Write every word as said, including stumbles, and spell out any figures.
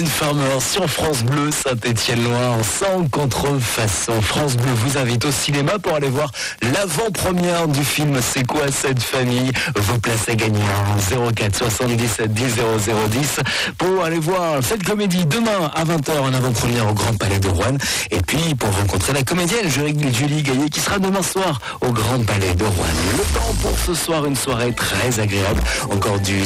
Mylène Farmer sur France Bleu, Saint-Étienne-Loire, sans contrefaçon. France Bleu vous invite au cinéma pour aller voir l'avant-première du film C'est quoi cette famille? Vos places à gagner zéro quatre soixante-dix-sept dix zéro zéro dix pour aller voir cette comédie demain à vingt heures en avant-première au Grand Palais de Rouen. Et puis pour rencontrer la comédienne Julie Gaillet qui sera demain soir au Grand Palais de Rouen. Le temps pour ce soir, une soirée très agréable. Encore du